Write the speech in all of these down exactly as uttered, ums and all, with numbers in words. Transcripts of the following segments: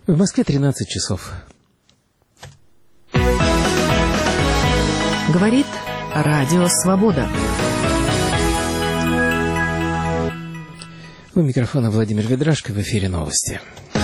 В Москве тринадцать часов. Говорит Радио Свобода. У микрофона Владимир Ведрашко, в эфире новости.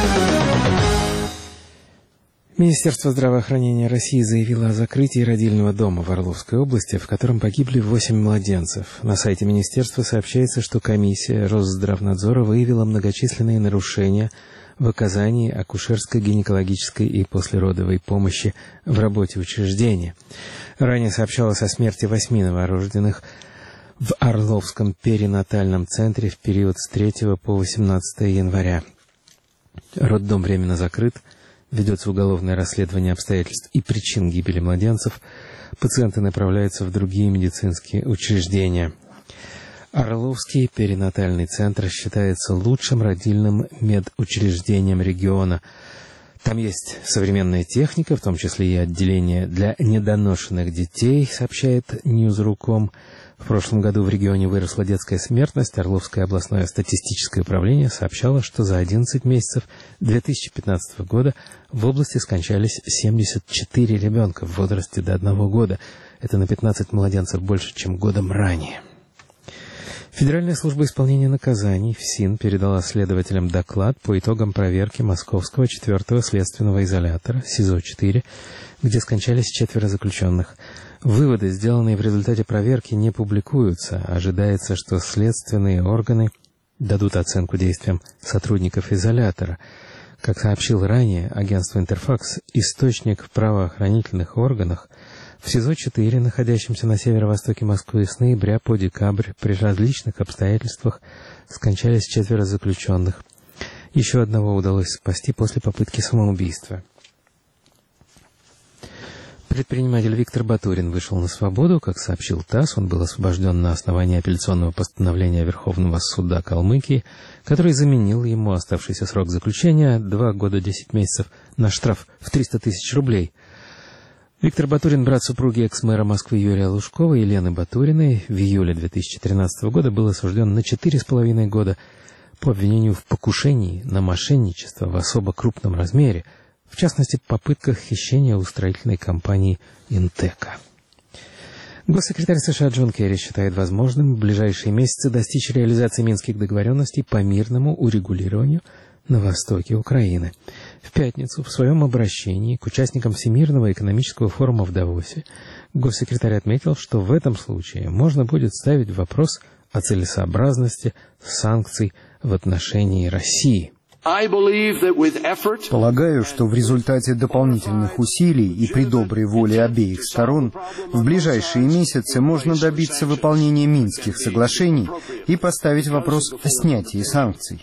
Министерство здравоохранения России заявило о закрытии родильного дома в Орловской области, в котором погибли восемь младенцев. На сайте министерства сообщается, что комиссия Росздравнадзора выявила многочисленные нарушения в оказании акушерской, гинекологической и послеродовой помощи в работе учреждения. Ранее сообщалось о смерти восьми новорожденных в Орловском перинатальном центре в период с третьего по восемнадцатое января. Роддом временно закрыт. Ведется уголовное расследование обстоятельств и причин гибели младенцев. Пациенты направляются в другие медицинские учреждения. Орловский перинатальный центр считается лучшим родильным медучреждением региона. Там есть современная техника, в том числе и отделение для недоношенных детей, сообщает Ньюс.ру.ком. В прошлом году в регионе выросла детская смертность. Орловское областное статистическое управление сообщало, что за одиннадцать месяцев две тысячи пятнадцатого года в области скончались семьдесят четыре ребенка в возрасте до одного года. Это на пятнадцать младенцев больше, чем годом ранее. Федеральная служба исполнения наказаний ФСИН передала следователям доклад по итогам проверки Московского четвертого следственного изолятора СИЗО-четыре, где скончались четверо заключенных. Выводы, сделанные в результате проверки, не публикуются. Ожидается, что следственные органы дадут оценку действиям сотрудников изолятора. Как сообщил ранее агентство «Интерфакс», источник в правоохранительных органах, в СИЗО-четыре, находящемся на северо-востоке Москвы, с ноября по декабрь при различных обстоятельствах скончались четверо заключенных. Еще одного удалось спасти после попытки самоубийства. Предприниматель Виктор Батурин вышел на свободу. Как сообщил ТАСС, он был освобожден на основании апелляционного постановления Верховного суда Калмыкии, который заменил ему оставшийся срок заключения два года десять месяцев на штраф в триста тысяч рублей. Виктор Батурин, брат супруги экс-мэра Москвы Юрия Лужкова, Елены Батуриной, в июле две тысячи тринадцатого года был осужден на четыре с половиной года по обвинению в покушении на мошенничество в особо крупном размере, в частности, в попытках хищения у строительной компании «Интека». Госсекретарь США Джон Керри считает возможным в ближайшие месяцы достичь реализации минских договоренностей по мирному урегулированию на востоке Украины. В пятницу в своем обращении к участникам Всемирного экономического форума в Давосе госсекретарь отметил, что в этом случае можно будет ставить вопрос о целесообразности санкций в отношении России. Полагаю, что в результате дополнительных усилий и при доброй воле обеих сторон в ближайшие месяцы можно добиться выполнения Минских соглашений и поставить вопрос о снятии санкций,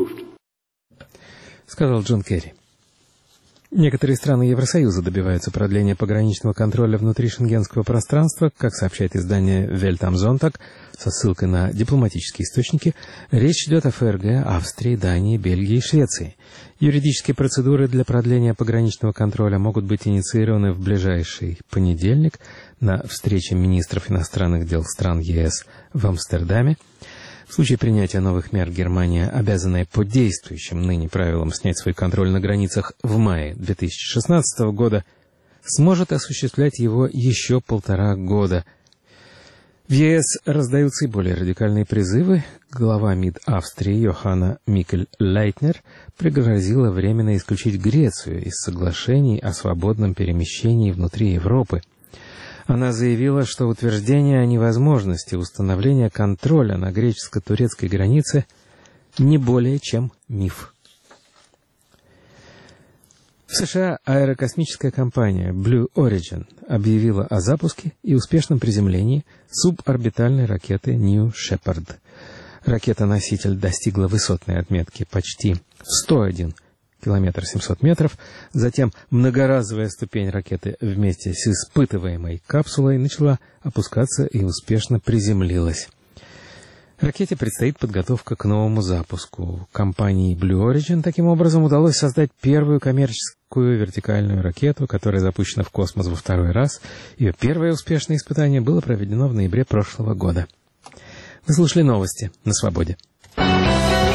сказал Джон Керри. Некоторые страны Евросоюза добиваются продления пограничного контроля внутри шенгенского пространства. Как сообщает издание «Welt am Sonntag» со ссылкой на дипломатические источники, речь идет о ФРГ, Австрии, Дании, Бельгии и Швеции. Юридические процедуры для продления пограничного контроля могут быть инициированы в ближайший понедельник на встрече министров иностранных дел стран ЕС в Амстердаме. В случае принятия новых мер Германия, обязанная по действующим ныне правилам снять свой контроль на границах в мае две тысячи шестнадцатого года, сможет осуществлять его еще полтора года. В ЕС раздаются и более радикальные призывы. Глава МИД Австрии Йоханна Микель-Лейтнер пригрозила временно исключить Грецию из соглашений о свободном перемещении внутри Европы. Она заявила, что утверждение о невозможности установления контроля на греческо-турецкой границе не более чем миф. В США аэрокосмическая компания Blue Origin объявила о запуске и успешном приземлении суборбитальной ракеты New Shepard. Ракета-носитель достигла высотной отметки почти в сто один километр семьсот метров. Затем многоразовая ступень ракеты вместе с испытываемой капсулой начала опускаться и успешно приземлилась. Ракете предстоит подготовка к новому запуску. Компании Blue Origin таким образом удалось создать первую коммерческую вертикальную ракету, которая запущена в космос во второй раз. Ее первое успешное испытание было проведено в ноябре прошлого года. Вы слушали новости на Свободе.